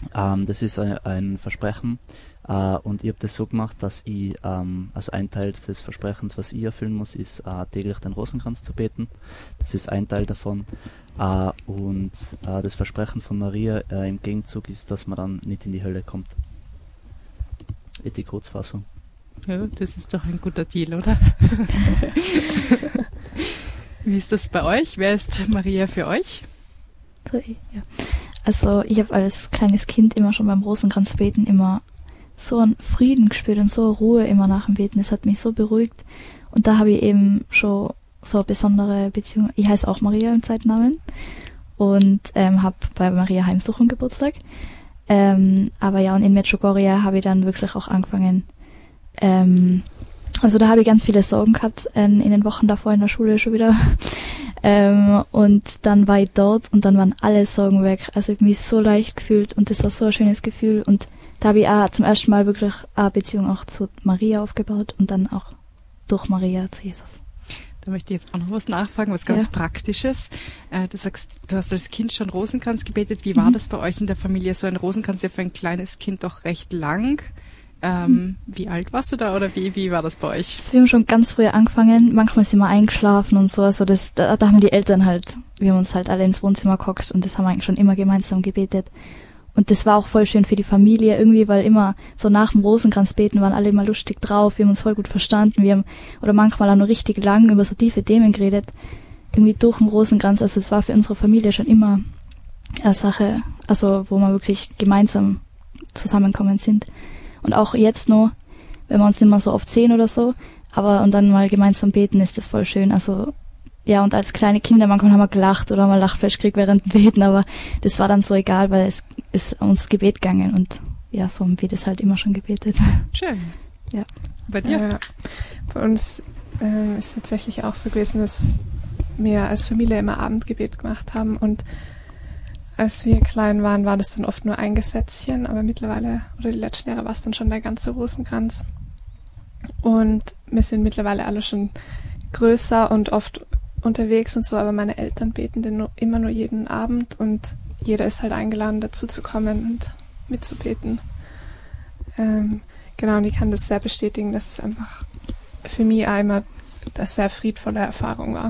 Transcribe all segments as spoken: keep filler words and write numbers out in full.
Ähm, das ist ein, ein Versprechen äh, und ich habe das so gemacht, dass ich, ähm, also ein Teil des Versprechens, was ich erfüllen muss, ist äh, täglich den Rosenkranz zu beten. Das ist ein Teil davon. Äh, und äh, das Versprechen von Maria äh, im Gegenzug ist, dass man dann nicht in die Hölle kommt. Die Kurzfassung. Ja, das ist doch ein guter Deal, oder? Wie ist das bei euch? Wer ist Maria für euch? So, ja. Also ich habe als kleines Kind immer schon beim Rosenkranzbeten immer so einen Frieden gespürt und so eine Ruhe immer nach dem Beten. Das hat mich so beruhigt. Und da habe ich eben schon so eine besondere Beziehung. Ich heiße auch Maria im Zeitnamen und ähm, habe bei Maria Heimsuchung Geburtstag. Ähm, aber ja, und in Medjugorje habe ich dann wirklich auch angefangen. Ähm, also da habe ich ganz viele Sorgen gehabt in, in den Wochen davor in der Schule schon wieder. ähm, und dann war ich dort und dann waren alle Sorgen weg. Also ich habe mich so leicht gefühlt und das war so ein schönes Gefühl. Und da habe ich auch zum ersten Mal wirklich eine Beziehung auch zu Maria aufgebaut und dann auch durch Maria zu Jesus. Da möchte ich jetzt auch noch was nachfragen, was ganz ja. Praktisches. Äh, du sagst, du hast als Kind schon Rosenkranz gebetet. Wie war mhm. das bei euch in der Familie? So ein Rosenkranz ist ja für ein kleines Kind doch recht lang. Ähm, mhm. Wie alt warst du da oder wie, wie war das bei euch? Also wir haben schon ganz früh angefangen. Manchmal sind wir eingeschlafen und so. Also das, da, da haben die Eltern halt, wir haben uns halt alle ins Wohnzimmer gehockt und das haben wir eigentlich schon immer gemeinsam gebetet. Und das war auch voll schön für die Familie irgendwie, weil immer so nach dem Rosenkranzbeten waren alle immer lustig drauf, wir haben uns voll gut verstanden, wir haben oder manchmal auch noch richtig lang über so tiefe Themen geredet, irgendwie durch den Rosenkranz. Also es war für unsere Familie schon immer eine Sache, also wo wir wirklich gemeinsam zusammenkommen sind. Und auch jetzt noch, wenn wir uns nicht mehr so oft sehen oder so, aber und dann mal gemeinsam beten, ist das voll schön. Also ja, und als kleine Kinder, manchmal haben wir gelacht oder mal Lachfleisch gekriegt während dem Beten, aber das war dann so egal, weil es ist ums Gebet gegangen und ja, so haben wir das halt immer schon gebetet. Schön. Ja. Bei dir? Ja, bei uns ähm, ist tatsächlich auch so gewesen, dass wir als Familie immer Abendgebet gemacht haben und als wir klein waren, war das dann oft nur ein Gesetzchen, aber mittlerweile, oder die letzten Jahre war es dann schon der ganze Rosenkranz. Und wir sind mittlerweile alle schon größer und oft unterwegs und so, aber meine Eltern beten den nur, immer nur jeden Abend und jeder ist halt eingeladen, dazu zu kommen und mitzubeten. Ähm, genau, und ich kann das sehr bestätigen, dass es einfach für mich einmal eine sehr friedvolle Erfahrung war.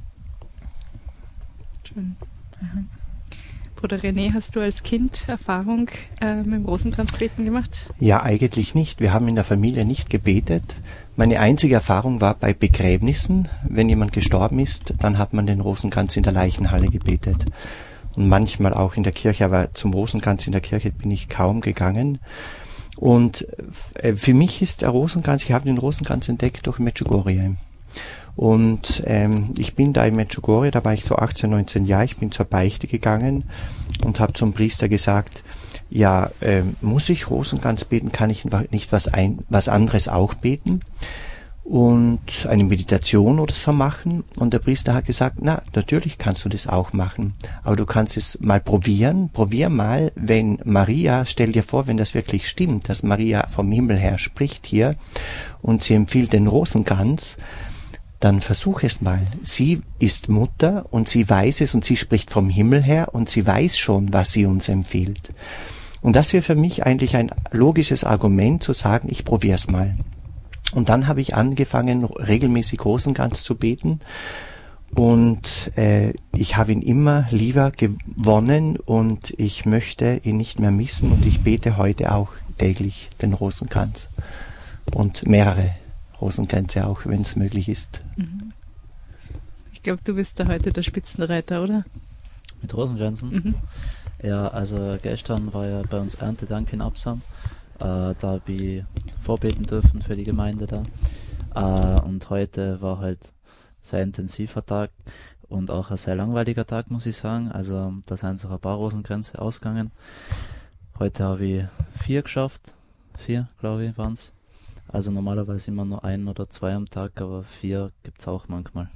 Schön. Aha. Bruder René, hast du als Kind Erfahrung äh, mit dem Rosenkranzbeten gemacht? Ja, eigentlich nicht. Wir haben in der Familie nicht gebetet. Meine einzige Erfahrung war bei Begräbnissen. Wenn jemand gestorben ist, dann hat man den Rosenkranz in der Leichenhalle gebetet. Und manchmal auch in der Kirche, aber zum Rosenkranz in der Kirche bin ich kaum gegangen. Und äh, für mich ist der Rosenkranz, ich habe den Rosenkranz entdeckt durch Medjugorje. Und ähm, ich bin da in Medjugorje, da war ich so achtzehn, neunzehn Jahre, ich bin zur Beichte gegangen und habe zum Priester gesagt, ja, äh, muss ich Rosenkranz beten, kann ich nicht was, ein, was anderes auch beten und eine Meditation oder so machen? Und der Priester hat gesagt, na, natürlich kannst du das auch machen, aber du kannst es mal probieren, probier mal, wenn Maria, stell dir vor, wenn das wirklich stimmt, dass Maria vom Himmel her spricht hier und sie empfiehlt den Rosenkranz, dann versuch es mal. Sie ist Mutter und sie weiß es und sie spricht vom Himmel her und sie weiß schon, was sie uns empfiehlt. Und das wäre für mich eigentlich ein logisches Argument zu sagen, ich probier's mal. Und dann habe ich angefangen, regelmäßig Rosenkranz zu beten und äh, ich habe ihn immer lieber gewonnen und ich möchte ihn nicht mehr missen und ich bete heute auch täglich den Rosenkranz und mehrere Rosenkränze auch, wenn es möglich ist. Ich glaube, du bist da heute der Spitzenreiter, oder? Mit Rosenkränzen? Mhm. Ja, also gestern war ja bei uns Erntedank in Absam. Äh, da habe ich vorbeten dürfen für die Gemeinde da. Äh, und heute war halt sehr intensiver Tag und auch ein sehr langweiliger Tag, muss ich sagen. Also da sind sich ein paar Rosenkränze ausgegangen. Heute habe ich vier geschafft. Vier, glaube ich, waren es. Also normalerweise immer nur ein oder zwei am Tag, aber vier gibt's auch manchmal.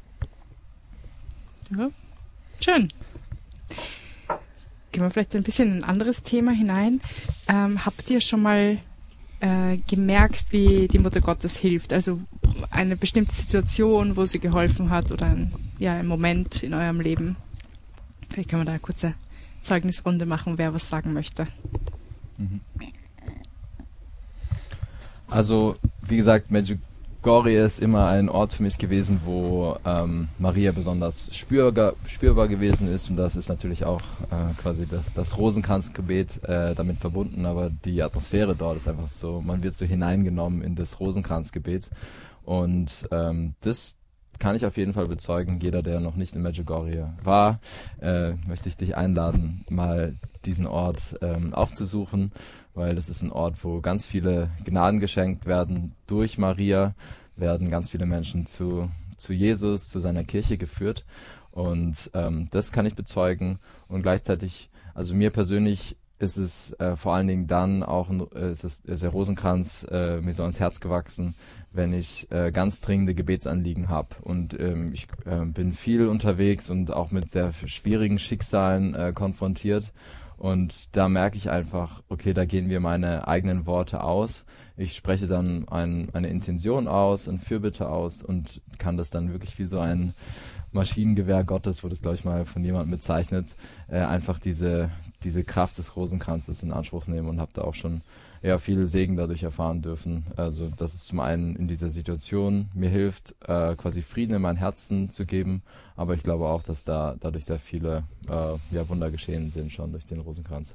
Ja, schön. Gehen wir vielleicht ein bisschen in ein anderes Thema hinein. Ähm, habt ihr schon mal äh, gemerkt, wie die Mutter Gottes hilft? Also eine bestimmte Situation, wo sie geholfen hat oder ein, ja, ein Moment in eurem Leben? Vielleicht kann man da eine kurze Zeugnisrunde machen, wer was sagen möchte. Also, wie gesagt, Medjugorje ist immer ein Ort für mich gewesen, wo ähm, Maria besonders spürbar, spürbar gewesen ist, und das ist natürlich auch äh, quasi das, das Rosenkranzgebet äh, damit verbunden, aber die Atmosphäre dort ist einfach so, man wird so hineingenommen in das Rosenkranzgebet, und ähm, das kann ich auf jeden Fall bezeugen. Jeder, der noch nicht in Medjugorje war, äh, möchte ich dich einladen, mal diesen Ort ähm, aufzusuchen, weil das ist ein Ort, wo ganz viele Gnaden geschenkt werden. Durch Maria werden ganz viele Menschen zu, zu Jesus, zu seiner Kirche geführt, und ähm, das kann ich bezeugen. Und gleichzeitig, also mir persönlich ist es äh, vor allen Dingen dann auch, ein, äh, ist, es, ist der Rosenkranz äh, mir so ans Herz gewachsen, wenn ich äh, ganz dringende Gebetsanliegen habe. Und ähm, ich äh, bin viel unterwegs und auch mit sehr schwierigen Schicksalen äh, konfrontiert. Und da merke ich einfach, okay, da gehen mir meine eigenen Worte aus. Ich spreche dann ein, eine Intention aus, ein Fürbitte aus, und kann das dann wirklich wie so ein Maschinengewehr Gottes, wurde es, glaube ich, mal von jemandem bezeichnet, äh, einfach diese diese Kraft des Rosenkranzes in Anspruch nehmen, und habe da auch schon ja viel Segen dadurch erfahren dürfen. Also dass es zum einen in dieser Situation mir hilft, äh, quasi Frieden in mein Herzen zu geben, aber ich glaube auch, dass da dadurch sehr viele äh, ja, Wunder geschehen sind schon durch den Rosenkranz.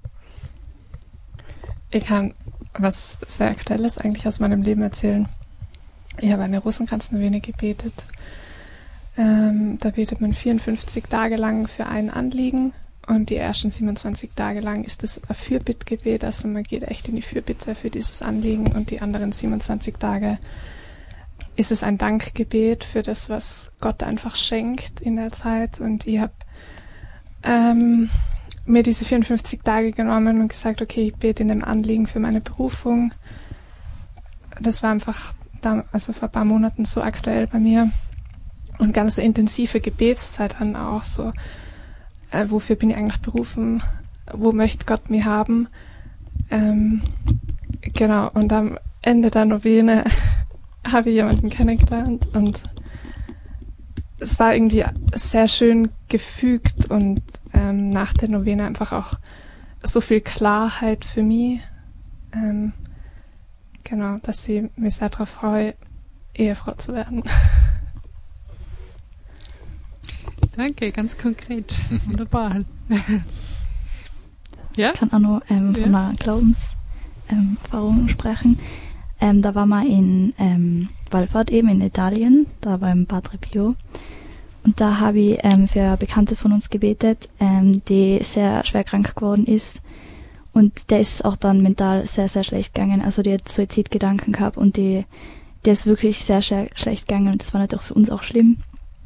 Ich kann was sehr Aktuelles eigentlich aus meinem Leben erzählen. Ich habe eine Rosenkranz-Novene gebetet. Ähm, da betet man vierundfünfzig Tage lang für ein Anliegen. Und die ersten siebenundzwanzig Tage lang ist es ein Fürbittgebet, also man geht echt in die Fürbitte für dieses Anliegen, und die anderen siebenundzwanzig Tage ist es ein Dankgebet für das, was Gott einfach schenkt in der Zeit. Und ich habe ähm, mir diese vierundfünfzig Tage genommen und gesagt, okay, ich bete in dem Anliegen für meine Berufung. Das war einfach da, also vor ein paar Monaten so aktuell bei mir, und ganz eine intensive Gebetszeit dann auch so. Äh, wofür bin ich eigentlich berufen? Wo möchte Gott mich haben? Ähm, genau, und am Ende der Novene habe ich jemanden kennengelernt, und es war irgendwie sehr schön gefügt, und ähm, nach der Novene einfach auch so viel Klarheit für mich. Ähm, genau, dass ich mich sehr darauf freue, Ehefrau zu werden. Danke, ganz konkret. Wunderbar. Ja? Ich kann auch noch ähm, von Ja. einer Glaubenserfahrung ähm, sprechen. Ähm, da war man in ähm, Wallfahrt eben in Italien, da beim Padre Pio. Und da habe ich ähm, für eine Bekannte von uns gebetet, ähm, die sehr schwer krank geworden ist. Und der ist auch dann mental sehr, sehr schlecht gegangen. Also die hat Suizidgedanken gehabt, und die, der ist wirklich sehr, sehr schlecht gegangen. Und das war natürlich für uns auch schlimm.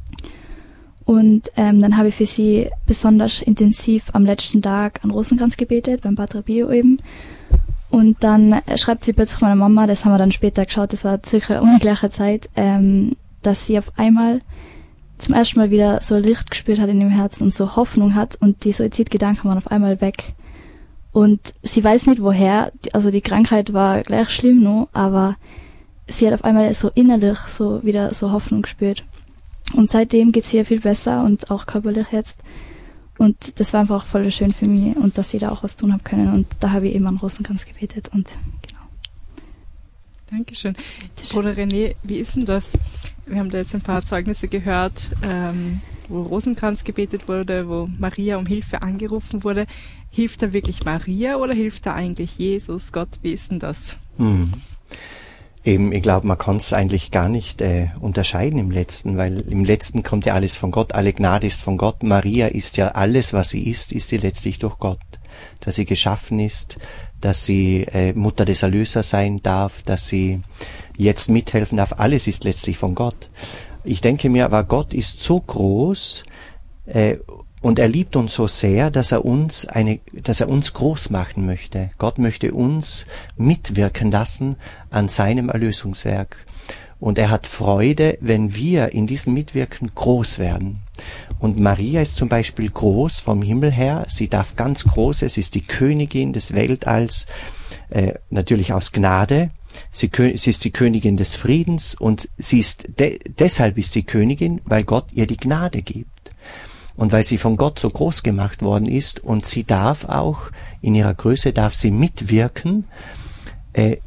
Und ähm, dann habe ich für sie besonders intensiv am letzten Tag an Rosenkranz gebetet, beim Padre Pio eben. Und dann schreibt sie plötzlich meiner Mama, das haben wir dann später geschaut, das war circa um die gleiche Zeit, ähm, dass sie auf einmal zum ersten Mal wieder so Licht gespürt hat in dem Herzen und so Hoffnung hat, und die Suizidgedanken waren auf einmal weg. Und sie weiß nicht woher, also die Krankheit war gleich schlimm noch, aber sie hat auf einmal so innerlich so wieder so Hoffnung gespürt. Und seitdem geht's ihr viel besser, und auch körperlich jetzt. Und das war einfach voll schön für mich, und dass ich da auch was tun habe können. Und da habe ich eben an Rosenkranz gebetet, und genau. Dankeschön. Bruder René, wie ist denn das? Wir haben da jetzt ein paar Zeugnisse gehört, ähm, wo Rosenkranz gebetet wurde, wo Maria um Hilfe angerufen wurde. Hilft da wirklich Maria oder hilft da eigentlich Jesus, Gott? Wie ist denn das? Hm. Eben, ich glaube, man kann es eigentlich gar nicht äh, unterscheiden im Letzten, weil im Letzten kommt ja alles von Gott, alle Gnade ist von Gott. Maria ist ja alles, was sie ist, ist sie letztlich durch Gott. Dass sie geschaffen ist, dass sie äh, Mutter des Erlösers sein darf, dass sie jetzt mithelfen darf, alles ist letztlich von Gott. Ich denke mir, aber Gott ist so groß, äh, und er liebt uns so sehr, dass er uns eine, dass er uns groß machen möchte. Gott möchte uns mitwirken lassen an seinem Erlösungswerk. Und er hat Freude, wenn wir in diesem Mitwirken groß werden. Und Maria ist zum Beispiel groß vom Himmel her. Sie darf ganz groß, es ist die Königin des Weltalls, äh, natürlich aus Gnade. Sie, sie ist die Königin des Friedens, und sie ist de- deshalb ist sie Königin, weil Gott ihr die Gnade gibt. und weil sie von Gott so groß gemacht worden ist und sie darf auch, in ihrer Größe darf sie mitwirken äh,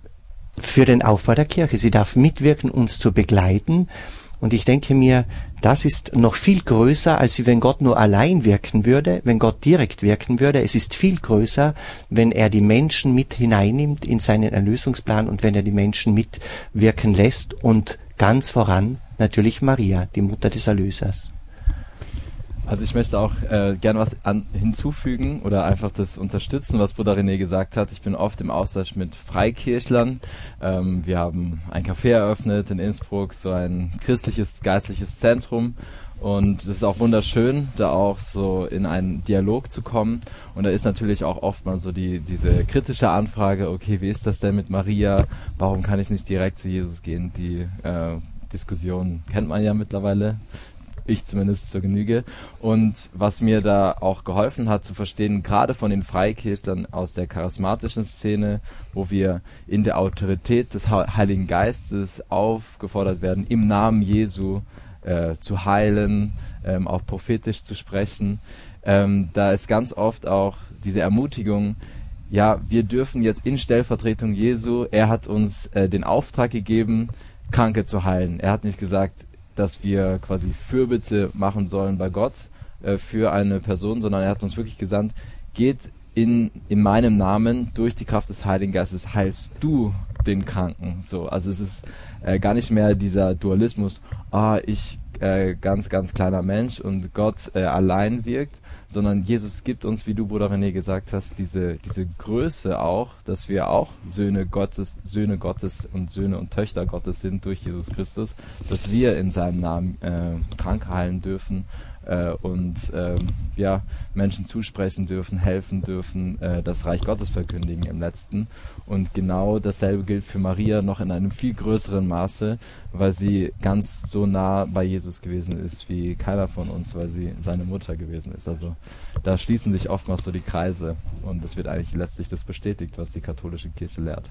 für den Aufbau der Kirche. Sie darf mitwirken, uns zu begleiten. Und ich denke mir, das ist noch viel größer, als wenn Gott nur allein wirken würde, wenn Gott direkt wirken würde. Es ist viel größer, wenn er die Menschen mit hineinnimmt in seinen Erlösungsplan und wenn er die Menschen mitwirken lässt und ganz voran natürlich Maria, die Mutter des Erlösers. Also ich möchte auch äh, gerne was an, hinzufügen oder einfach das unterstützen, was Bruder René gesagt hat. Ich bin oft im Austausch mit Freikirchlern. Ähm, wir haben ein Café eröffnet in Innsbruck, so ein christliches, geistliches Zentrum. Und es ist auch wunderschön, da auch so in einen Dialog zu kommen. Und da ist natürlich auch oft mal so die diese kritische Anfrage, okay, wie ist das denn mit Maria? Warum kann ich nicht direkt zu Jesus gehen? Die äh, Diskussion kennt man ja mittlerweile. Ich zumindest zur Genüge. Und was mir da auch geholfen hat zu verstehen, gerade von den Freikirchlern aus der charismatischen Szene, wo wir in der Autorität des Heiligen Geistes aufgefordert werden, im Namen Jesu äh, zu heilen, ähm, auch prophetisch zu sprechen, ähm, da ist ganz oft auch diese Ermutigung, ja, wir dürfen jetzt in Stellvertretung Jesu, er hat uns äh, den Auftrag gegeben, Kranke zu heilen. Er hat nicht gesagt, dass wir quasi Fürbitte machen sollen bei Gott äh, für eine Person, sondern er hat uns wirklich gesandt, geht in, in meinem Namen durch die Kraft des Heiligen Geistes, heilst du den Kranken. So, also es ist äh, gar nicht mehr dieser Dualismus, ah, ich äh, ganz, ganz kleiner Mensch und Gott äh, allein wirkt, sondern Jesus gibt uns, wie du, Bruder René, gesagt hast, diese, diese Größe auch, dass wir auch Söhne Gottes, Söhne Gottes und Söhne und Töchter Gottes sind durch Jesus Christus, dass wir in seinem Namen äh, krank heilen dürfen äh, und äh, ja, Menschen zusprechen dürfen, helfen dürfen, äh, das Reich Gottes verkündigen im Letzten. Und genau dasselbe gilt für Maria noch in einem viel größeren Maße, weil sie ganz so nah bei Jesus gewesen ist wie keiner von uns, weil sie seine Mutter gewesen ist. Also da schließen sich oftmals so die Kreise und es wird eigentlich letztlich das bestätigt, was die katholische Kirche lehrt.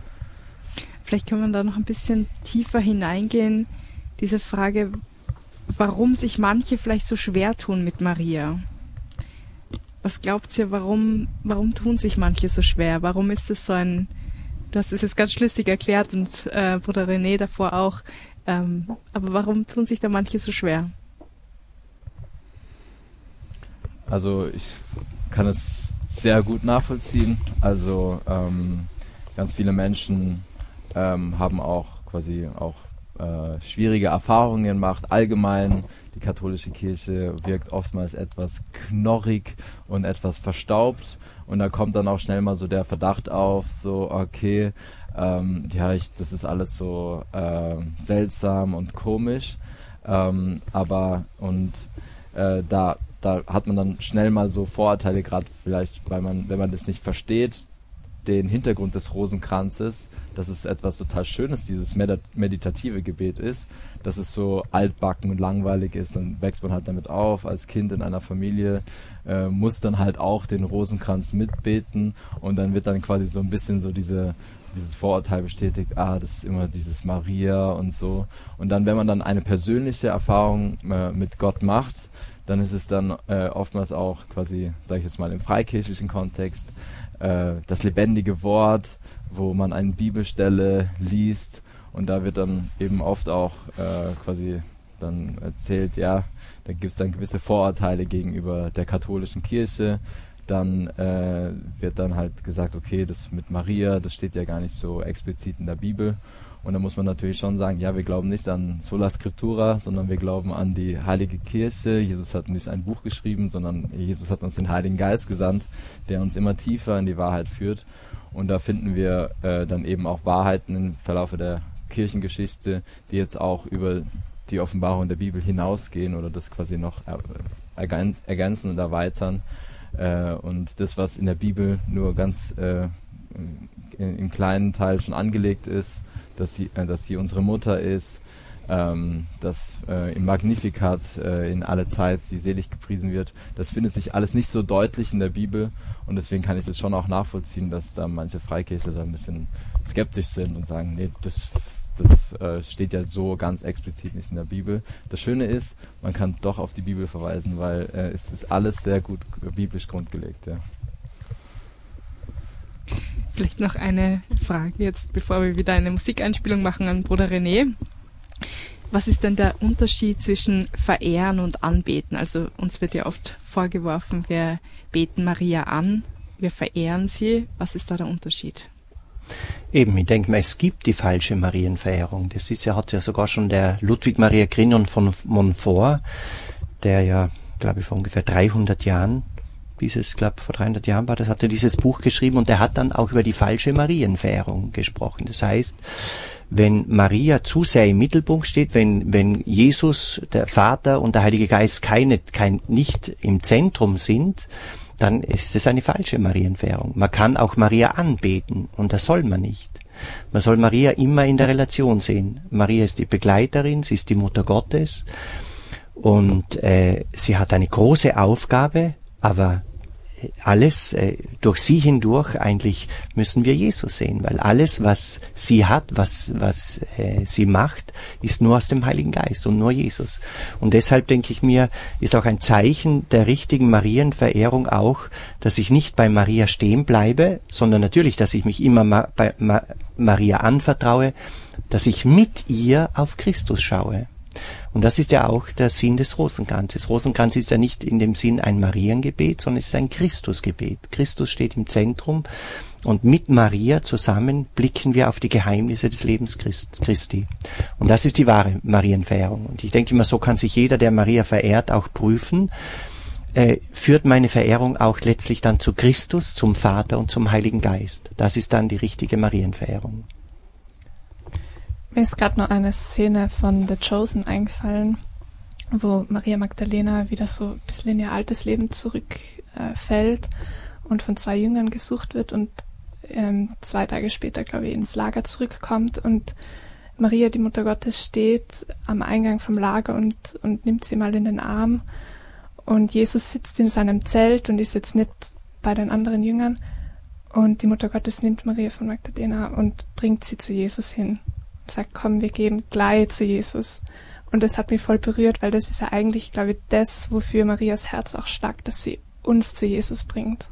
Vielleicht können wir da noch ein bisschen tiefer hineingehen, diese Frage, warum sich manche vielleicht so schwer tun mit Maria. Was glaubt ihr, warum, warum tun sich manche so schwer? Warum ist es so ein, du hast es jetzt ganz schlüssig erklärt und äh, Bruder René davor auch, ähm, aber warum tun sich da manche so schwer? Also ich kann es sehr gut nachvollziehen. Also ähm, ganz viele Menschen ähm, haben auch quasi auch äh, schwierige Erfahrungen gemacht. Allgemein, die katholische Kirche wirkt oftmals etwas knorrig und etwas verstaubt. Und da kommt dann auch schnell mal so der Verdacht auf, so okay, ähm, ja, ich, das ist alles so äh, seltsam und komisch. Ähm, aber und äh, da Da hat man dann schnell mal so Vorurteile, gerade vielleicht, weil man, wenn man das nicht versteht, den Hintergrund des Rosenkranzes, dass es etwas total Schönes, dieses meditative Gebet ist, dass es so altbacken und langweilig ist, dann wächst man halt damit auf, als Kind in einer Familie, äh, muss dann halt auch den Rosenkranz mitbeten und dann wird dann quasi so ein bisschen so diese dieses Vorurteil bestätigt, ah, das ist immer dieses Maria und so. Und dann, wenn man dann eine persönliche Erfahrung äh, mit Gott macht, dann ist es dann äh, oftmals auch quasi, sage ich jetzt mal im freikirchlichen Kontext, äh, das lebendige Wort, wo man eine Bibelstelle liest und da wird dann eben oft auch äh, quasi dann erzählt, ja, da gibt es dann gewisse Vorurteile gegenüber der katholischen Kirche. Dann äh, wird dann halt gesagt, okay, das mit Maria, das steht ja gar nicht so explizit in der Bibel. Und da muss man natürlich schon sagen, ja, wir glauben nicht an Sola Scriptura, sondern wir glauben an die Heilige Kirche. Jesus hat nicht ein Buch geschrieben, sondern Jesus hat uns den Heiligen Geist gesandt, der uns immer tiefer in die Wahrheit führt. Und da finden wir äh, dann eben auch Wahrheiten im Verlauf der Kirchengeschichte, die jetzt auch über die Offenbarung der Bibel hinausgehen oder das quasi noch ergänz- ergänzen und erweitern. Äh, und das, was in der Bibel nur ganz äh, in, im kleinen Teil schon angelegt ist, dass sie, äh, dass sie unsere Mutter ist, ähm, dass äh, im Magnificat äh, in alle Zeit sie selig gepriesen wird, das findet sich alles nicht so deutlich in der Bibel und deswegen kann ich das schon auch nachvollziehen, dass da manche Freikirchler da ein bisschen skeptisch sind und sagen, nee, das das äh, steht ja so ganz explizit nicht in der Bibel. Das Schöne ist, man kann doch auf die Bibel verweisen, weil äh, es ist alles sehr gut äh, biblisch grundgelegt. Ja. Vielleicht noch eine Frage jetzt, bevor wir wieder eine Musikeinspielung machen an Bruder René. Was ist denn der Unterschied zwischen Verehren und Anbeten? Also uns wird ja oft vorgeworfen, wir beten Maria an, wir verehren sie. Was ist da der Unterschied? Eben, ich denke mal, es gibt die falsche Marienverehrung. Das ist ja, hat ja sogar schon der Ludwig Maria Grignon von Montfort, der ja, glaube ich, vor ungefähr dreihundert Jahren, dieses, glaube vor dreihundert Jahren war das, hat er dieses Buch geschrieben und der hat dann auch über die falsche Marienverehrung gesprochen. Das heißt, wenn Maria zu sehr im Mittelpunkt steht, wenn, wenn Jesus, der Vater und der Heilige Geist keine, kein, nicht im Zentrum sind, dann ist es eine falsche Marienverehrung. Man kann auch Maria anbeten und das soll man nicht. Man soll Maria immer in der Relation sehen. Maria ist die Begleiterin, sie ist die Mutter Gottes und äh, sie hat eine große Aufgabe, aber alles äh, durch sie hindurch eigentlich müssen wir Jesus sehen, weil alles, was sie hat, was was äh, sie macht, ist nur aus dem Heiligen Geist und nur Jesus. Und deshalb denke ich mir, ist auch ein Zeichen der richtigen Marienverehrung auch, dass ich nicht bei Maria stehen bleibe, sondern natürlich, dass ich mich immer ma- bei ma- Maria anvertraue, dass ich mit ihr auf Christus schaue. Und das ist ja auch der Sinn des Rosenkranzes. Rosenkranz ist ja nicht in dem Sinn ein Mariengebet, sondern es ist ein Christusgebet. Christus steht im Zentrum und mit Maria zusammen blicken wir auf die Geheimnisse des Lebens Christ, Christi. Und das ist die wahre Marienverehrung. Und ich denke immer, so kann sich jeder, der Maria verehrt, auch prüfen. Äh, führt meine Verehrung auch letztlich dann zu Christus, zum Vater und zum Heiligen Geist. Das ist dann die richtige Marienverehrung. Mir ist gerade noch eine Szene von The Chosen eingefallen, wo Maria Magdalena wieder so ein bisschen in ihr altes Leben zurückfällt äh, und von zwei Jüngern gesucht wird und ähm, zwei Tage später, glaube ich, ins Lager zurückkommt und Maria, die Mutter Gottes, steht am Eingang vom Lager und, und nimmt sie mal in den Arm und Jesus sitzt in seinem Zelt und ist jetzt nicht bei den anderen Jüngern und die Mutter Gottes nimmt Maria von Magdalena und bringt sie zu Jesus hin. Sagt, komm, wir gehen gleich zu Jesus. Und das hat mich voll berührt, weil das ist ja eigentlich, glaube ich, das, wofür Marias Herz auch stark, dass sie uns zu Jesus bringt.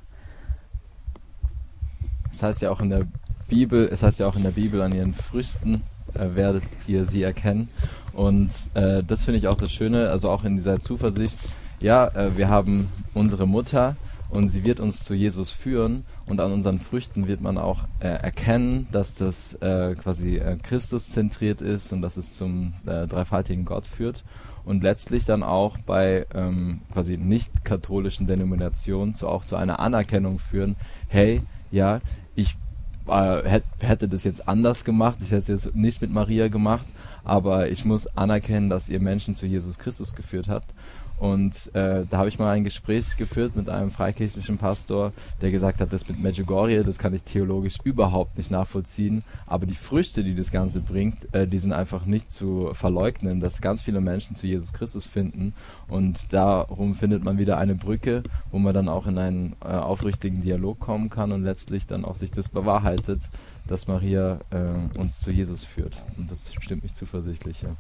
Das heißt ja auch in der Bibel, es heißt ja auch in der Bibel, an ihren Früchten äh, werdet ihr sie erkennen. Und äh, das finde ich auch das Schöne, also auch in dieser Zuversicht, ja, äh, wir haben unsere Mutter und sie wird uns zu Jesus führen und an unseren Früchten wird man auch äh, erkennen, dass das äh, quasi äh, Christus zentriert ist und dass es zum äh, dreifaltigen Gott führt und letztlich dann auch bei ähm, quasi nicht katholischen Denominationen zu auch zu einer Anerkennung führen, hey, ja, ich äh, hätt, hätte das jetzt anders gemacht, ich hätte es jetzt nicht mit Maria gemacht, aber ich muss anerkennen, dass ihr Menschen zu Jesus Christus geführt habt. Und äh, da habe ich mal ein Gespräch geführt mit einem freikirchlichen Pastor, der gesagt hat, das mit Medjugorje, das kann ich theologisch überhaupt nicht nachvollziehen, aber die Früchte, die das Ganze bringt, äh, die sind einfach nicht zu verleugnen, dass ganz viele Menschen zu Jesus Christus finden und darum findet man wieder eine Brücke, wo man dann auch in einen äh, aufrichtigen Dialog kommen kann und letztlich dann auch sich das bewahrheitet, dass Maria äh, uns zu Jesus führt und das stimmt mich zuversichtlich, ja.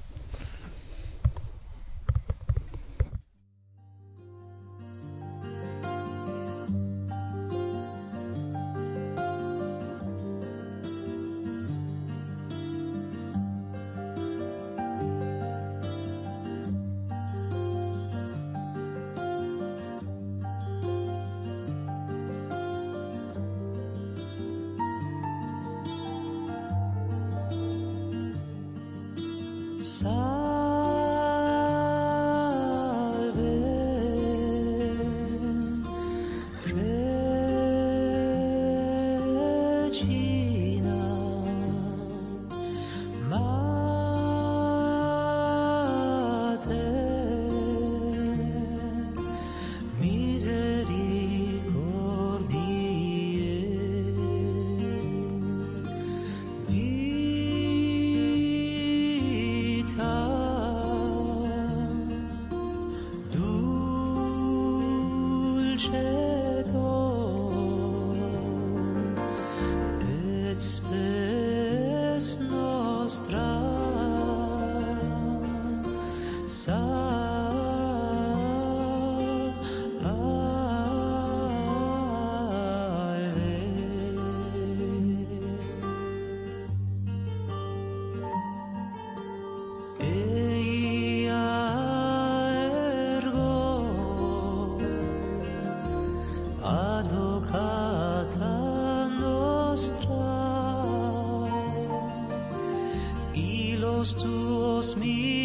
Dios tuos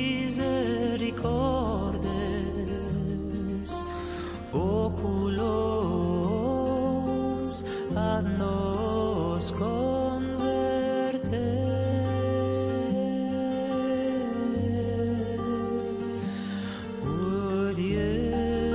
misericordes, oculos ad nos converte. O Dios,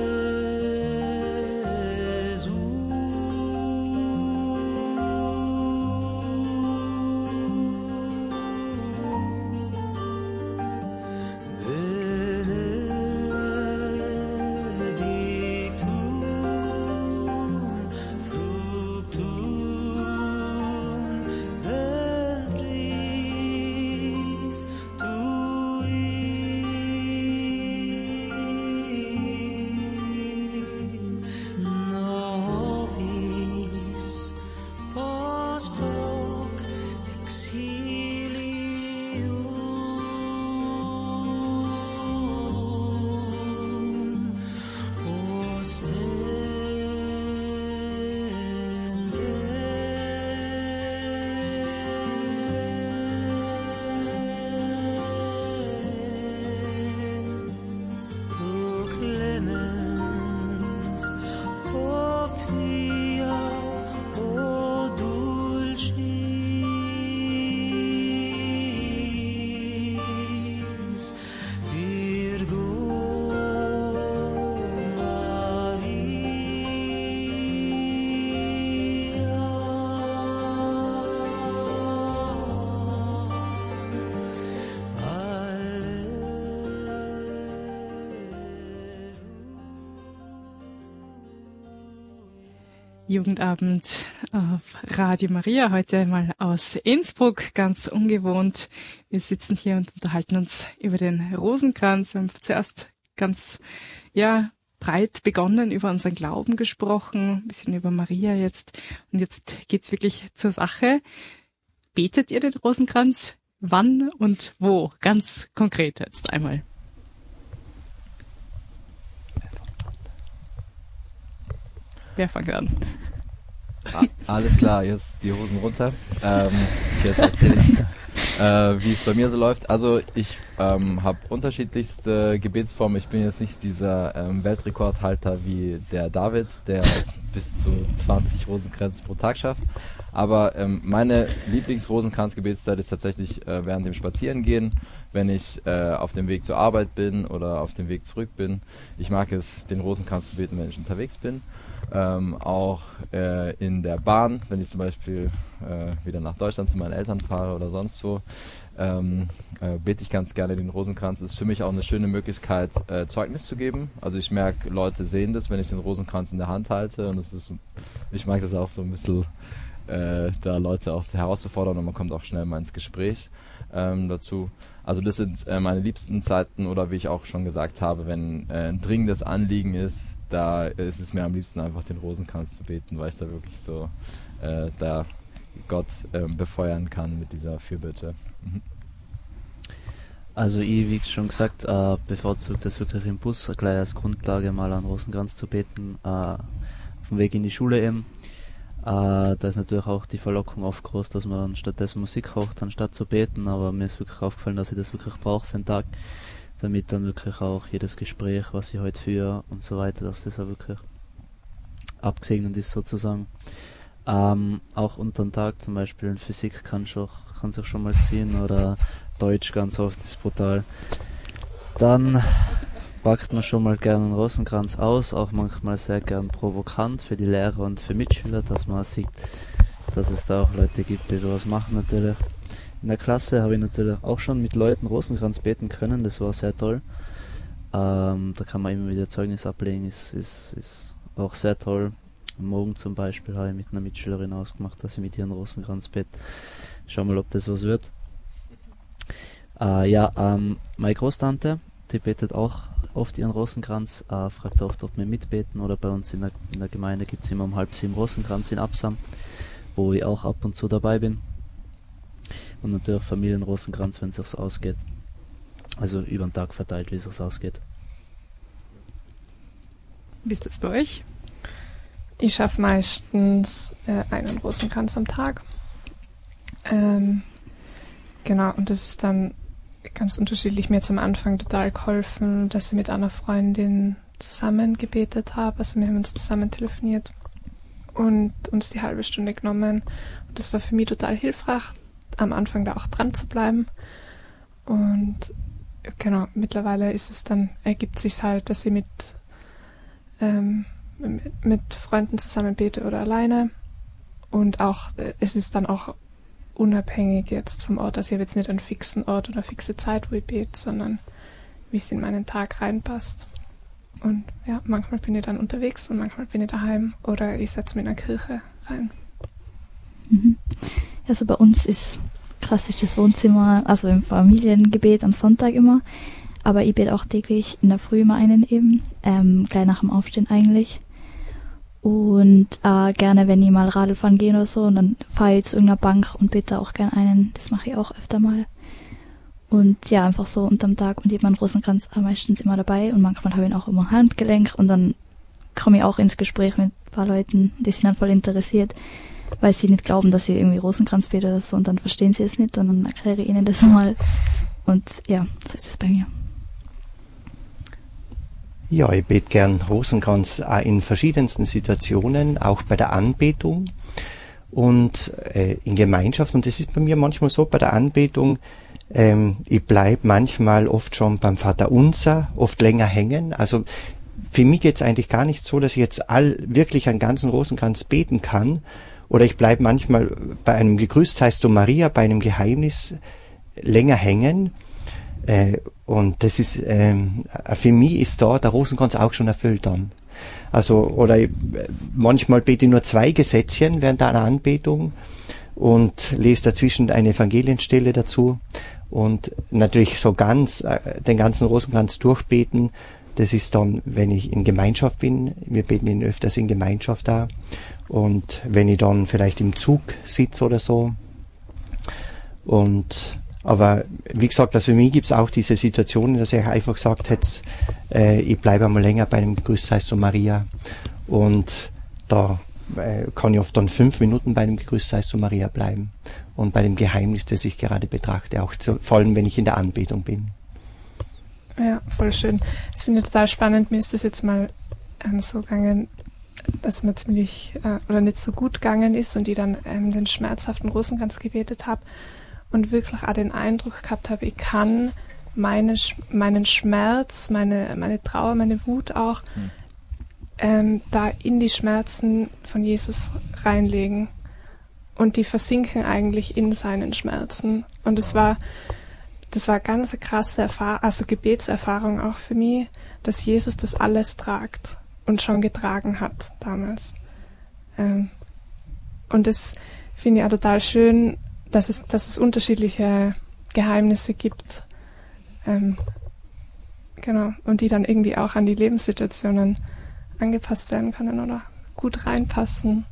Jugendabend auf Radio Maria, heute mal aus Innsbruck, ganz ungewohnt. Wir sitzen hier und unterhalten uns über den Rosenkranz. Wir haben zuerst ganz, ja, breit begonnen, über unseren Glauben gesprochen, ein bisschen über Maria jetzt. Und jetzt geht's wirklich zur Sache. Betet ihr den Rosenkranz? Wann und wo? Ganz konkret jetzt einmal. Wer fängt an? Ah, alles klar, jetzt die Hosen runter. Ähm, jetzt erzähle ich, äh, wie es bei mir so läuft. Also ich ähm, habe unterschiedlichste Gebetsformen. Ich bin jetzt nicht dieser ähm, Weltrekordhalter wie der David, der bis zu zwanzig Rosenkränze pro Tag schafft. Aber ähm, meine Lieblings-Rosenkranz-Gebetszeit ist tatsächlich äh, während dem Spazierengehen, wenn ich äh, auf dem Weg zur Arbeit bin oder auf dem Weg zurück bin. Ich mag es, den Rosenkranz zu beten, wenn ich unterwegs bin. Ähm, auch äh, in der Bahn, wenn ich zum Beispiel äh, wieder nach Deutschland zu meinen Eltern fahre oder sonst wo, ähm, äh, bete ich ganz gerne den Rosenkranz. Ist für mich auch eine schöne Möglichkeit, äh, Zeugnis zu geben. Also ich merke, Leute sehen das, wenn ich den Rosenkranz in der Hand halte, und es ist, ich mag das auch so ein bisschen, äh, da Leute auch herauszufordern, und man kommt auch schnell mal ins Gespräch ähm, dazu. Also das sind äh, meine liebsten Zeiten, oder wie ich auch schon gesagt habe, wenn äh, ein dringendes Anliegen ist, da ist es mir am liebsten einfach den Rosenkranz zu beten, weil ich da wirklich so äh, da Gott äh, befeuern kann mit dieser Fürbitte. Mhm. Also ich, wie schon gesagt, äh, bevorzugt das wirklich im Bus gleich als Grundlage mal an Rosenkranz zu beten, äh, auf dem Weg in die Schule eben. Äh, da ist natürlich auch die Verlockung oft groß, dass man dann stattdessen Musik hört, anstatt zu beten, aber mir ist wirklich aufgefallen, dass ich das wirklich brauche für den Tag, damit dann wirklich auch jedes Gespräch, was ich heute führe und so weiter, dass das auch wirklich abgesegnet ist sozusagen. Ähm, auch unter den Tag zum Beispiel in Physik kann sich kann sich schon mal ziehen, oder Deutsch ganz oft ist brutal. Dann packt man schon mal gerne einen Rosenkranz aus, auch manchmal sehr gern provokant für die Lehrer und für Mitschüler, dass man sieht, dass es da auch Leute gibt, die sowas machen natürlich. In der Klasse habe ich natürlich auch schon mit Leuten Rosenkranz beten können, das war sehr toll. Ähm, da kann man immer wieder Zeugnis ablegen, ist, ist, ist auch sehr toll. Morgen zum Beispiel habe ich mit einer Mitschülerin ausgemacht, dass ich mit ihr einen Rosenkranz bete. Schau mal, ob das was wird. Äh, ja, ähm, meine Großtante, die betet auch oft ihren Rosenkranz, äh, fragt oft, ob wir mitbeten, oder bei uns in der, in der Gemeinde gibt es immer um halb sieben Rosenkranz in Absam, wo ich auch ab und zu dabei bin. Und natürlich Familienrosenkranz, wenn es sich ausgeht. Also über den Tag verteilt, wie es sich ausgeht. Wie ist das bei euch? Ich schaffe meistens äh, einen Rosenkranz am Tag. Ähm, genau, und das ist dann ganz unterschiedlich. Mir hat es am Anfang total geholfen, dass ich mit einer Freundin zusammen gebetet habe. Also wir haben uns zusammen telefoniert und uns die halbe Stunde genommen. Und das war für mich total hilfreich, am Anfang da auch dran zu bleiben. Und genau, mittlerweile ist es dann, ergibt sich halt, dass ich mit, ähm, mit, mit Freunden zusammen bete oder alleine. Und auch, es ist dann auch unabhängig jetzt vom Ort. Also ich habe jetzt nicht einen fixen Ort oder eine fixe Zeit, wo ich bete, sondern wie es in meinen Tag reinpasst. Und ja, manchmal bin ich dann unterwegs und manchmal bin ich daheim oder ich setze mich in eine Kirche rein. Mhm. Also bei uns ist klassisch das Wohnzimmer, also im Familiengebet am Sonntag immer, aber ich bete auch täglich in der Früh immer einen eben, ähm, gleich nach dem Aufstehen eigentlich. Und äh, gerne, wenn ich mal Radl fahren gehe oder so, und dann fahre ich zu irgendeiner Bank und bete auch gerne einen. Das mache ich auch öfter mal. Und ja, einfach so unterm Tag, und ich habe meinen Rosenkranz meistens immer dabei und manchmal habe ich ihn auch immer Handgelenk und dann komme ich auch ins Gespräch mit ein paar Leuten, die sind dann voll interessiert, weil sie nicht glauben, dass ich irgendwie Rosenkranz bete oder so, und dann verstehen sie es nicht und dann erkläre ich ihnen das mal. Und ja, so ist es bei mir. Ja, ich bete gern Rosenkranz auch in verschiedensten Situationen, auch bei der Anbetung und äh, in Gemeinschaft. Und das ist bei mir manchmal so, bei der Anbetung, ähm, ich bleib manchmal oft schon beim Vaterunser, oft länger hängen. Also für mich geht's eigentlich gar nicht so, dass ich jetzt all wirklich einen ganzen Rosenkranz beten kann. Oder ich bleib manchmal bei einem Gegrüßt seist du Maria, bei einem Geheimnis länger hängen. Äh, und das ist, ähm, für mich ist da der Rosenkranz auch schon erfüllt dann. Also, oder ich, manchmal bete ich nur zwei Gesätzchen während einer Anbetung und lese dazwischen eine Evangelienstelle dazu. Und natürlich so ganz, äh, den ganzen Rosenkranz durchbeten, das ist dann, wenn ich in Gemeinschaft bin. Wir beten ihn öfters in Gemeinschaft da. Und wenn ich dann vielleicht im Zug sitze oder so. Und aber wie gesagt, also für mich gibt es auch diese Situationen, dass ich einfach gesagt hätte, äh, ich bleibe einmal länger bei dem Gegrüßt seist du Maria. Und da äh, kann ich oft dann fünf Minuten bei dem Gegrüßt seist du Maria bleiben. Und bei dem Geheimnis, das ich gerade betrachte, auch zu, vor allem wenn ich in der Anbetung bin. Ja, voll schön. Das finde ich total spannend. Mir ist das jetzt mal ähm, so gegangen, dass mir ziemlich äh, oder nicht so gut gegangen ist und ich dann ähm, den schmerzhaften Rosenkranz gebetet habe und wirklich auch den Eindruck gehabt habe, ich kann meine, meinen Schmerz, meine, meine Trauer, meine Wut auch hm. ähm, da in die Schmerzen von Jesus reinlegen. Und die versinken eigentlich in seinen Schmerzen. Und es war, das war ganz eine krasse Erfahrung, also Gebetserfahrung auch für mich, dass Jesus das alles tragt und schon getragen hat damals. Ähm, und das finde ich auch total schön, dass es, dass es unterschiedliche Geheimnisse gibt. Ähm, genau. Und die dann irgendwie auch an die Lebenssituationen angepasst werden können oder gut reinpassen.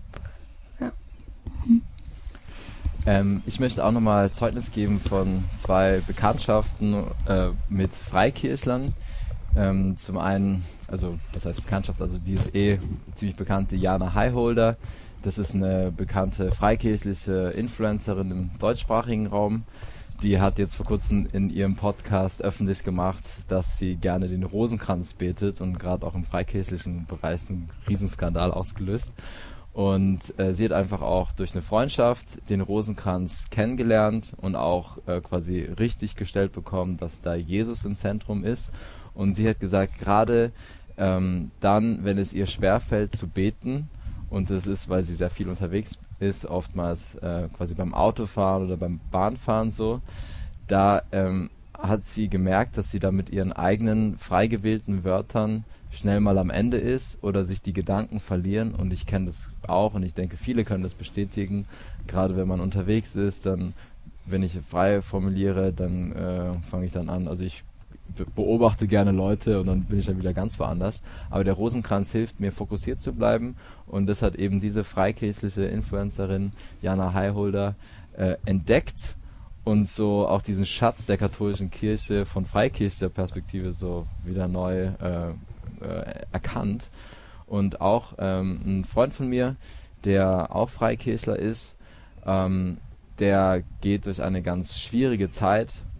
Ähm, ich möchte auch nochmal Zeugnis geben von zwei Bekanntschaften äh, mit Freikirchlern. Ähm, zum einen, also was heißt Bekanntschaft, also die ist eh ziemlich bekannte Jana Highholder. Das ist eine bekannte freikirchliche Influencerin im deutschsprachigen Raum. Die hat jetzt vor kurzem in ihrem Podcast öffentlich gemacht, dass sie gerne den Rosenkranz betet und gerade auch im freikirchlichen Bereich einen Riesenskandal ausgelöst. Und äh, sie hat einfach auch durch eine Freundschaft den Rosenkranz kennengelernt und auch äh, quasi richtig gestellt bekommen, dass da Jesus im Zentrum ist. Und sie hat gesagt, gerade ähm, dann, wenn es ihr schwerfällt zu beten, und das ist, weil sie sehr viel unterwegs ist, oftmals äh, quasi beim Autofahren oder beim Bahnfahren so, da ähm, hat sie gemerkt, dass sie da mit ihren eigenen frei gewählten Wörtern schnell mal am Ende ist oder sich die Gedanken verlieren, und ich kenne das auch und ich denke, viele können das bestätigen, gerade wenn man unterwegs ist, dann, wenn ich frei formuliere, dann äh, fange ich dann an, also ich be- beobachte gerne Leute und dann bin ich dann wieder ganz woanders, aber der Rosenkranz hilft mir, fokussiert zu bleiben, und das hat eben diese freikirchliche Influencerin Jana Highholder äh, entdeckt und so auch diesen Schatz der katholischen Kirche von freikirchlicher Perspektive so wieder neu äh, erkannt. Und auch ähm, ein Freund von mir, der auch Freikirchler ist, ähm, der geht durch eine ganz schwierige Zeit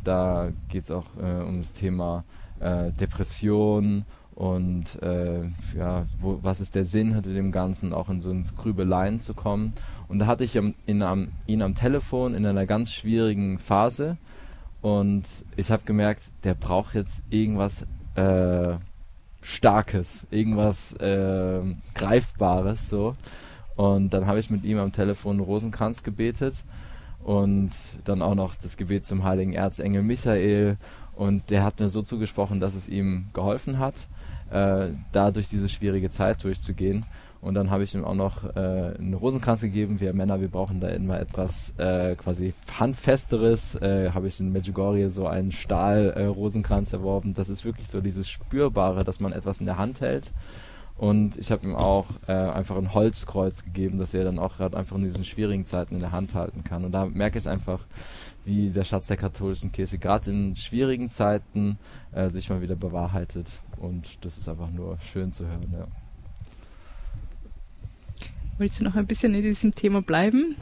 Da geht es auch äh, um das Thema äh, Depression und äh, ja, wo, was ist der Sinn hinter dem Ganzen, auch in so ins Grübeleien zu kommen. Und da hatte ich am, in, am, ihn am Telefon in einer ganz schwierigen Phase und ich habe gemerkt, der braucht jetzt irgendwas äh, Starkes, irgendwas äh, Greifbares so. Und dann habe ich mit ihm am Telefon Rosenkranz gebetet und dann auch noch das Gebet zum heiligen Erzengel Michael, und der hat mir so zugesprochen, dass es ihm geholfen hat, äh, da durch diese schwierige Zeit durchzugehen. Und dann habe ich ihm auch noch äh, einen Rosenkranz gegeben. Wir Männer, wir brauchen da immer etwas äh, quasi handfesteres. Äh, habe ich in Medjugorje so einen Stahl-Rosenkranz äh, erworben. Das ist wirklich so dieses Spürbare, dass man etwas in der Hand hält. Und ich habe ihm auch äh, einfach ein Holzkreuz gegeben, dass er dann auch gerade einfach in diesen schwierigen Zeiten in der Hand halten kann. Und da merke ich einfach, wie der Schatz der katholischen Kirche gerade in schwierigen Zeiten äh, sich mal wieder bewahrheitet. Und das ist einfach nur schön zu hören, ja. Willst du noch ein bisschen in diesem Thema bleiben?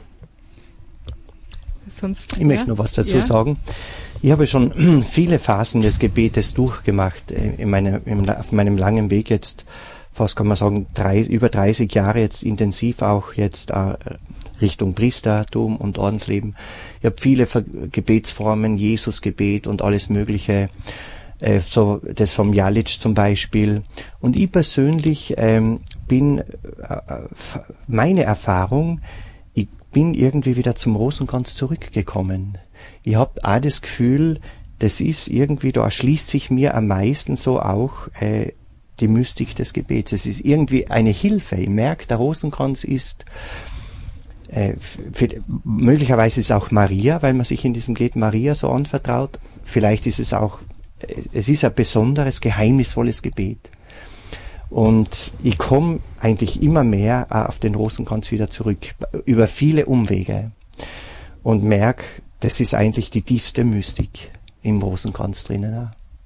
Sonst, ich ja? möchte noch was dazu ja. sagen. Ich habe schon viele Phasen des Gebetes durchgemacht in meiner, in, auf meinem langen Weg jetzt, fast kann man sagen, drei, über dreißig Jahre jetzt intensiv auch jetzt äh, Richtung Priestertum und Ordensleben. Ich habe viele Ver- Gebetsformen, Jesusgebet und alles Mögliche, äh, so das vom Jalic zum Beispiel. Und ich persönlich ähm, bin, äh, meine Erfahrung, ich bin irgendwie wieder zum Rosenkranz zurückgekommen. Ich habe auch das Gefühl, das ist irgendwie, da erschließt sich mir am meisten so auch äh, die Mystik des Gebets. Es ist irgendwie eine Hilfe. Ich merke, der Rosenkranz ist äh, für, möglicherweise ist es auch Maria, weil man sich in diesem Gebet Maria so anvertraut. Vielleicht ist es auch, es ist ein besonderes, geheimnisvolles Gebet. Und ich komme eigentlich immer mehr auf den Rosenkranz wieder zurück, über viele Umwege. Und merke, das ist eigentlich die tiefste Mystik im Rosenkranz drinnen.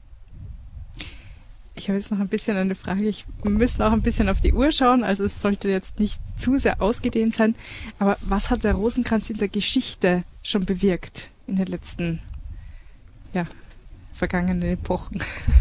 Ich habe jetzt noch ein bisschen eine Frage. Ich, wir müssen auch ein bisschen auf die Uhr schauen, also es sollte jetzt nicht zu sehr ausgedehnt sein. Aber was hat der Rosenkranz in der Geschichte schon bewirkt in den letzten, ja, vergangenen Epochen?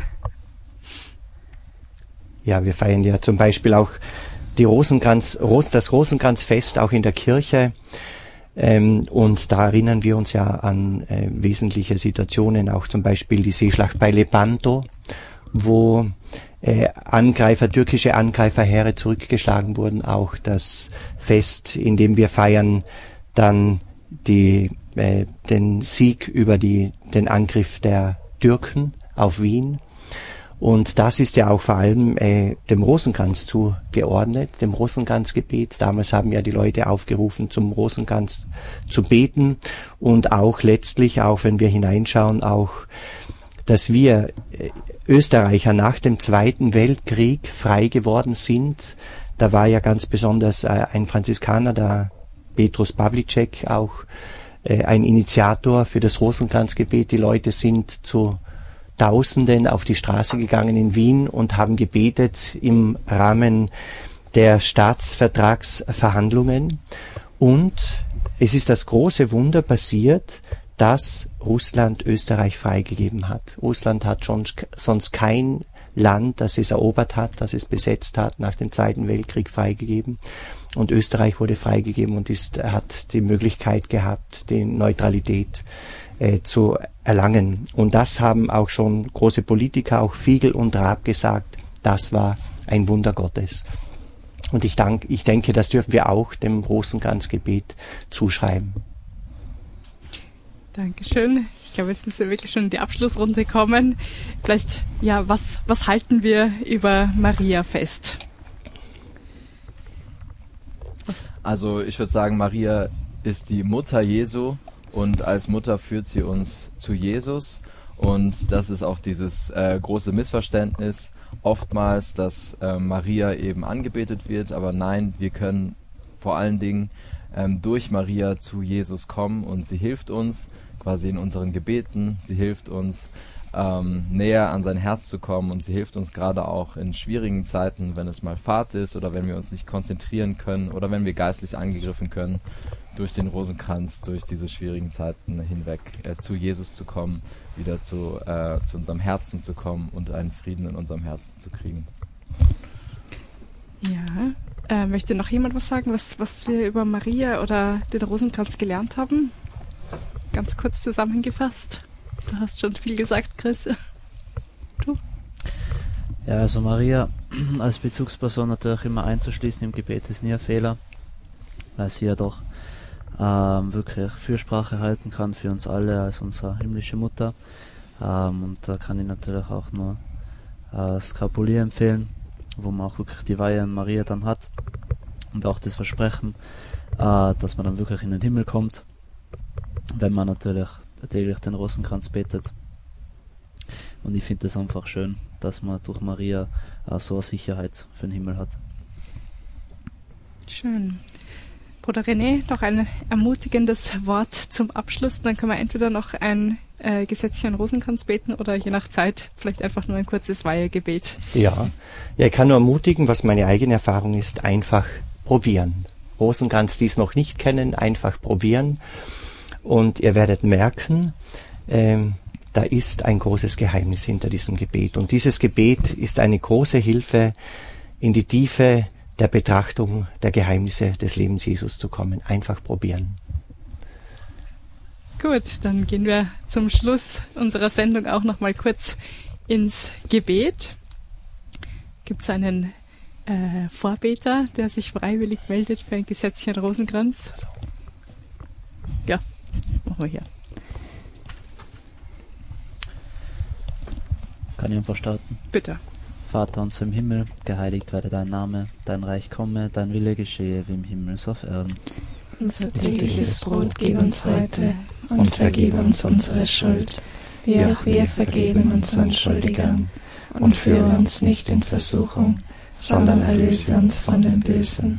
Ja, wir feiern ja zum Beispiel auch die Rosenkranz, das Rosenkranzfest auch in der Kirche. Ähm, und da erinnern wir uns ja an äh, wesentliche Situationen, auch zum Beispiel die Seeschlacht bei Lepanto, wo äh, Angreifer, türkische Angreiferheere zurückgeschlagen wurden. Auch das Fest, in dem wir feiern dann die, äh, den Sieg über die, den Angriff der Türken auf Wien. Und das ist ja auch vor allem äh, dem Rosenkranz zugeordnet, dem Rosenkranzgebet. Damals haben ja die Leute aufgerufen, zum Rosenkranz zu beten. Und auch letztlich, auch wenn wir hineinschauen, auch, dass wir äh, Österreicher nach dem Zweiten Weltkrieg frei geworden sind. Da war ja ganz besonders äh, ein Franziskaner, der Petrus Pavlicek, auch äh, ein Initiator für das Rosenkranzgebet. Die Leute sind zu Tausenden auf die Straße gegangen in Wien und haben gebetet im Rahmen der Staatsvertragsverhandlungen. Und es ist das große Wunder passiert, dass Russland Österreich freigegeben hat. Russland hat schon sonst kein Land, das es erobert hat, das es besetzt hat, nach dem Zweiten Weltkrieg freigegeben. Und Österreich wurde freigegeben und ist, hat die Möglichkeit gehabt, die Neutralität äh, zu erlangen. Und das haben auch schon große Politiker, auch Fiegel und Raab gesagt, das war ein Wunder Gottes. Und ich, dank, ich denke, das dürfen wir auch dem Rosenkranzgebet zuschreiben. Dankeschön. Ich glaube, jetzt müssen wir wirklich schon in die Abschlussrunde kommen. Vielleicht, ja, was, was halten wir über Maria fest? Also ich würde sagen, Maria ist die Mutter Jesu und als Mutter führt sie uns zu Jesus. Und das ist auch dieses äh, große Missverständnis oftmals, dass äh, Maria eben angebetet wird. Aber nein, wir können vor allen Dingen ähm, durch Maria zu Jesus kommen und sie hilft uns quasi in unseren Gebeten. Sie hilft uns ähm, näher an sein Herz zu kommen und sie hilft uns gerade auch in schwierigen Zeiten, wenn es mal Fahrt ist oder wenn wir uns nicht konzentrieren können oder wenn wir geistlich angegriffen können, durch den Rosenkranz, durch diese schwierigen Zeiten hinweg äh, zu Jesus zu kommen, wieder zu, äh, zu unserem Herzen zu kommen und einen Frieden in unserem Herzen zu kriegen. Ja, äh, möchte noch jemand was sagen, was, was wir über Maria oder den Rosenkranz gelernt haben? Ganz kurz zusammengefasst. Du hast schon viel gesagt, Chris. Du? Ja, also Maria als Bezugsperson natürlich immer einzuschließen im Gebet ist nie ein Fehler, weil sie ja doch ähm, wirklich Fürsprache halten kann für uns alle als unsere himmlische Mutter. Ähm, und da kann ich natürlich auch nur äh, das Skapulier empfehlen, wo man auch wirklich die Weihe an Maria dann hat und auch das Versprechen, äh, dass man dann wirklich in den Himmel kommt, wenn man natürlich täglich den Rosenkranz betet. Und ich finde es einfach schön, dass man durch Maria äh, so eine Sicherheit für den Himmel hat. Schön. Bruder René, noch ein ermutigendes Wort zum Abschluss. Dann können wir entweder noch ein äh, Gesetzchen Rosenkranz beten oder je nach Zeit vielleicht einfach nur ein kurzes Weihegebet. Ja. ja, ich kann nur ermutigen, was meine eigene Erfahrung ist, einfach probieren. Rosenkranz, die es noch nicht kennen, einfach probieren. Und ihr werdet merken, ähm, da ist ein großes Geheimnis hinter diesem Gebet. Und dieses Gebet ist eine große Hilfe, in die Tiefe der Betrachtung der Geheimnisse des Lebens Jesus zu kommen. Einfach probieren. Gut, dann gehen wir zum Schluss unserer Sendung auch noch mal kurz ins Gebet. Gibt es einen äh, Vorbeter, der sich freiwillig meldet für ein Gesetzchen Rosenkranz? Ja, machen wir hier. Kann ich einfach starten? Bitte. Vater unser im Himmel, geheiligt werde dein Name, dein Reich komme, dein Wille geschehe, wie im Himmel so auf Erden. Unser tägliches Brot gib uns heute und vergib uns unsere Schuld, wie auch wir vergeben unseren Schuldigern. Und führe uns nicht in Versuchung, sondern erlöse uns von dem Bösen.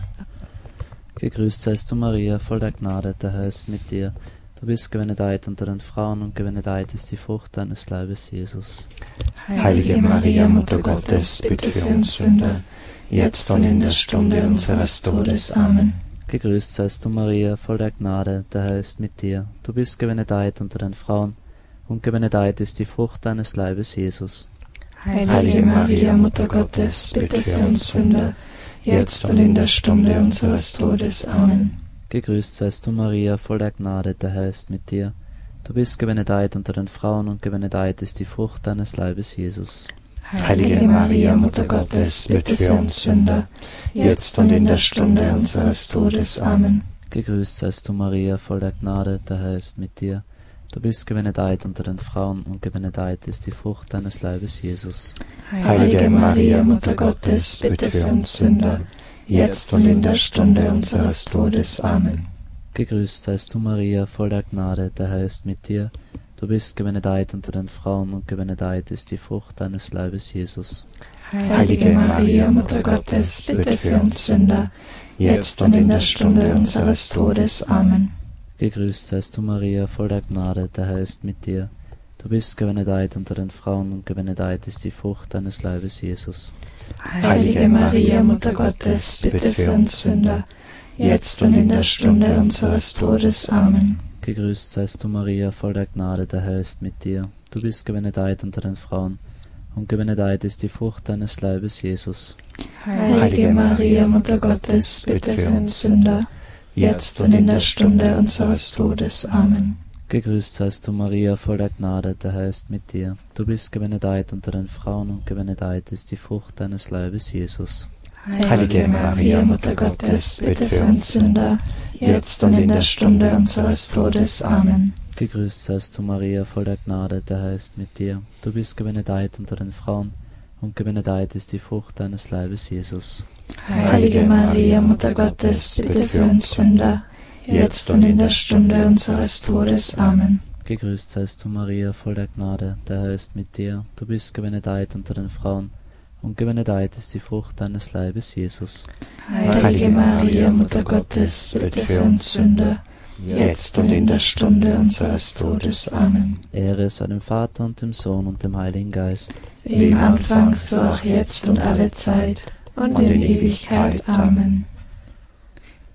Gegrüßt seist du, Maria, voll der Gnade, der Herr ist mit dir. Du bist gebenedeit unter den Frauen und gebenedeit ist die Frucht deines Leibes, Jesus. Heilige Maria, Mutter Gottes, bitte für uns Sünder, jetzt und in der Stunde unseres Todes. Amen. Gegrüßt seist du, Maria, voll der Gnade, der Herr ist mit dir. Du bist gebenedeit unter den Frauen und gebenedeit ist die Frucht deines Leibes, Jesus. Heilige Maria, Mutter Gottes, bitte für uns Sünder, jetzt und in der Stunde unseres Todes. Amen. Gegrüßt seist du, Maria, voll der Gnade, der Herr ist mit dir. Du bist gebenedeit unter den Frauen und gebenedeit ist die Frucht deines Leibes, Jesus. Heilige Maria, Mutter Gottes, bitte für uns Sünder, jetzt und in der Stunde unseres Todes. Amen. Gegrüßt seist du, Maria, voll der Gnade, der Herr ist mit dir. Du bist gebenedeit unter den Frauen und gebenedeit ist die Frucht deines Leibes, Jesus. Heilige Maria, Mutter Gottes, bitte für uns Sünder, jetzt und in der Stunde unseres Todes. Amen. Gegrüßt seist du, Maria, voll der Gnade, der Herr ist mit dir. Du bist gebenedeit unter den Frauen und gebenedeit ist die Frucht deines Leibes, Jesus. Heilige Maria, Mutter Gottes, bitte für uns Sünder, jetzt und in der Stunde unseres Todes. Amen. Gegrüßt seist du, Maria, voll der Gnade, der Herr ist mit dir. Du bist gebenedeit unter den Frauen und gebenedeit ist die Frucht deines Leibes, Jesus. Heilige Maria, Mutter Gottes, bitte für uns Sünder, jetzt und in der Stunde unseres Todes. Amen. Gegrüßt seist du, Maria, voll der Gnade, der Herr ist mit dir. Du bist gebenedeit unter den Frauen und gebenedeit ist die Frucht deines Leibes, Jesus. Heilige Maria, Mutter Gottes, bitte für uns Sünder, jetzt und in der Stunde unseres Todes. Amen. Gegrüßt seist du, Maria, voll der Gnade, der Herr ist mit dir. Du bist gebenedeit unter den Frauen und gebenedeit ist die Frucht deines Leibes, Jesus. Heilige Maria, Mutter Gottes, bitte für uns Sünder, jetzt und in der Stunde unseres Todes. Amen. Gegrüßt seist du, Maria, voll der Gnade, der Herr ist mit dir. Du bist gebenedeit unter den Frauen und gebenedeit ist die Frucht deines Leibes, Jesus. Heilige Maria, Mutter Gottes, bitte für uns Sünder, jetzt und in der Stunde unseres Todes. Amen. Gegrüßt seist du, Maria, voll der Gnade, der Herr ist mit dir. Du bist gebenedeit unter den Frauen und gebenedeit ist die Frucht deines Leibes, Jesus. Heilige Maria, Mutter Gottes, bitte für uns Sünder, jetzt und in der Stunde unseres Todes. Amen. Ehre sei dem Vater und dem Sohn und dem Heiligen Geist. Wie im Anfang, so auch jetzt und alle Zeit und in Ewigkeit. Amen.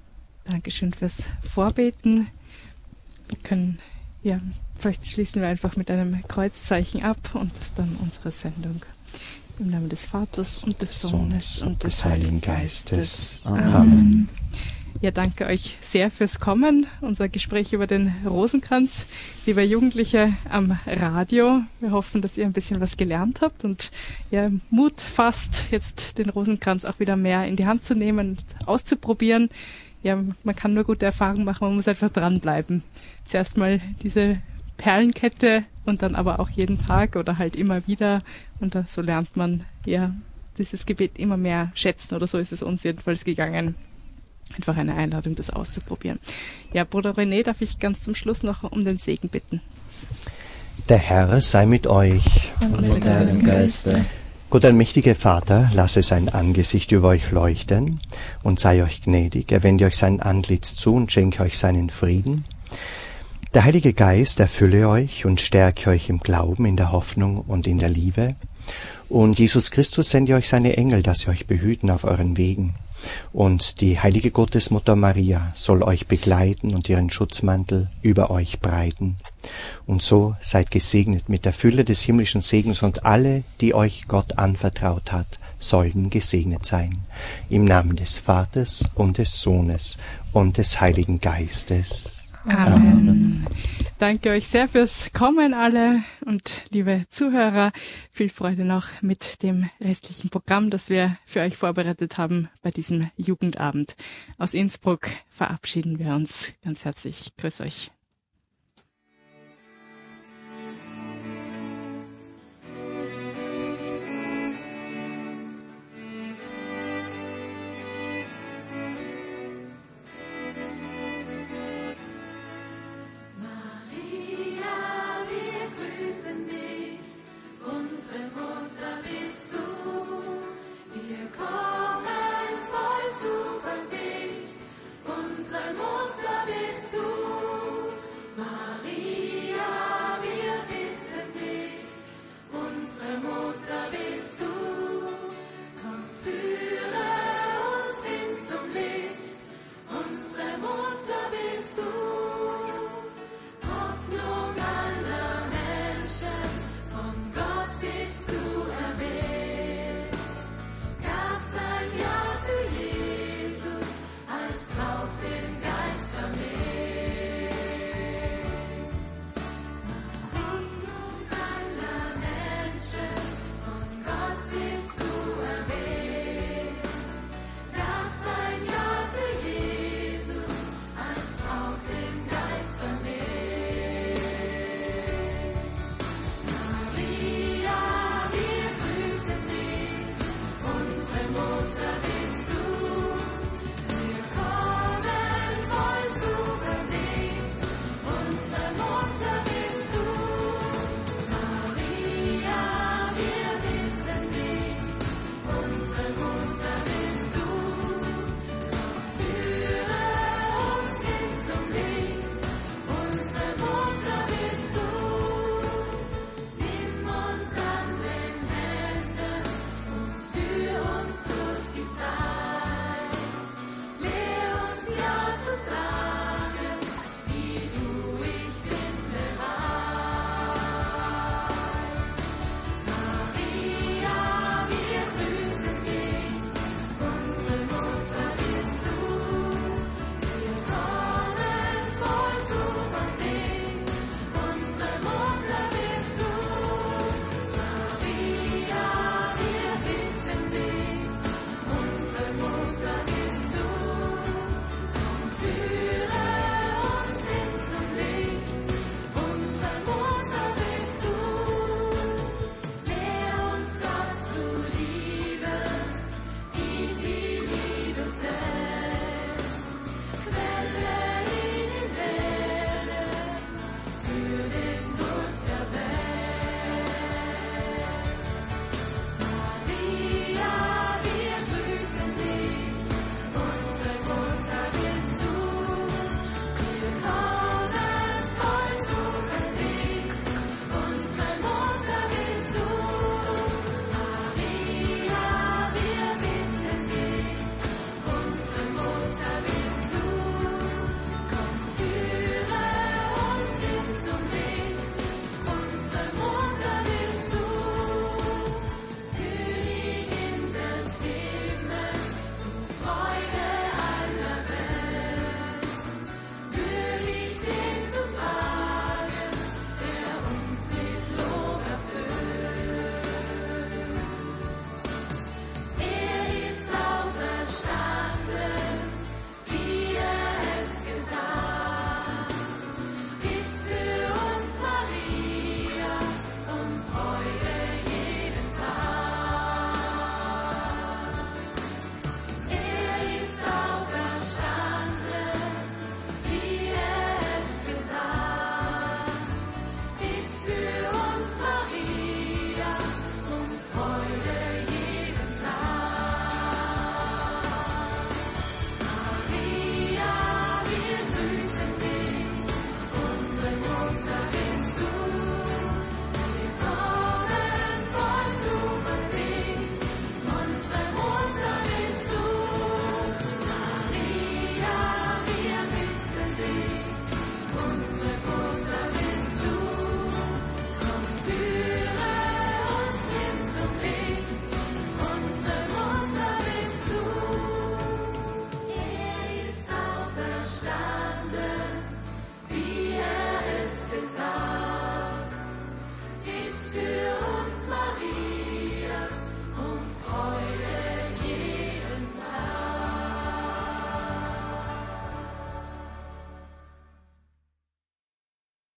Dankeschön fürs Vorbeten. Wir können, ja, vielleicht schließen wir einfach mit einem Kreuzzeichen ab und dann unsere Sendung. Im Namen des Vaters und des Sohnes und des Heiligen Geistes. Amen. Amen. Ja, danke euch sehr fürs Kommen. Unser Gespräch über den Rosenkranz. Liebe Jugendliche am Radio, wir hoffen, dass ihr ein bisschen was gelernt habt und ja, Mut fasst, jetzt den Rosenkranz auch wieder mehr in die Hand zu nehmen und auszuprobieren. Ja, man kann nur gute Erfahrungen machen, man muss einfach dranbleiben. Zuerst mal diese Perlenkette und dann aber auch jeden Tag oder halt immer wieder. Und da, so lernt man ja dieses Gebet immer mehr schätzen, oder so ist es uns jedenfalls gegangen. Einfach eine Einladung, das auszuprobieren. Ja, Bruder René, darf ich ganz zum Schluss noch um den Segen bitten? Der Herr sei mit euch. Und mit deinem Geiste. Gott, allmächtiger Vater, lasse sein Angesicht über euch leuchten und sei euch gnädig. Er wende euch sein Antlitz zu und schenke euch seinen Frieden. Der Heilige Geist erfülle euch und stärke euch im Glauben, in der Hoffnung und in der Liebe. Und Jesus Christus sende euch seine Engel, dass sie euch behüten auf euren Wegen. Und die heilige Gottesmutter Maria soll euch begleiten und ihren Schutzmantel über euch breiten. Und so seid gesegnet mit der Fülle des himmlischen Segens, und alle, die euch Gott anvertraut hat, sollen gesegnet sein. Im Namen des Vaters und des Sohnes und des Heiligen Geistes. Amen. Amen. Danke euch sehr fürs Kommen alle und liebe Zuhörer, viel Freude noch mit dem restlichen Programm, das wir für euch vorbereitet haben bei diesem Jugendabend. Aus Innsbruck verabschieden wir uns ganz herzlich. Grüß euch.